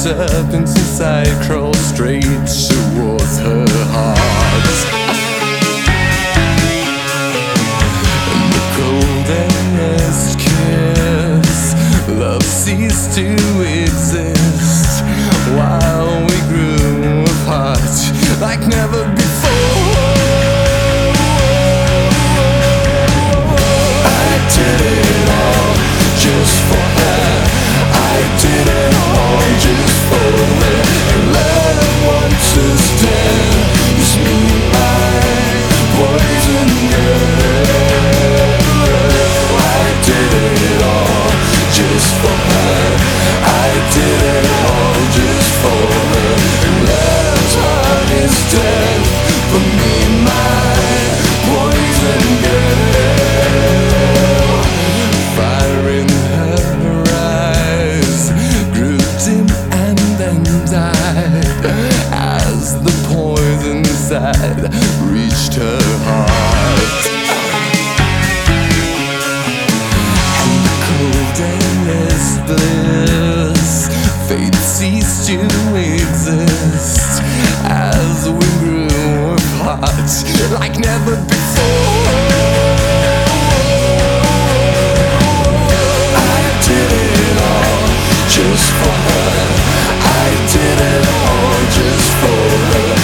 serpents inside crawl straight towards her heart. And the coldest kiss, love ceased to exist while we grew apart like never before. I did it all just for her. I did it all just for her. And love once is dead, it's me, my poison girl. I did it all just for her. I did it all just for her. And love's heart is dead for me, my poison girl. Fire in her eyes grew dim and then died as the poison inside reached her heart. And the coldest bliss, fate ceased to exist as we grew apart like never before. I did it all just for her. I did it all just for her.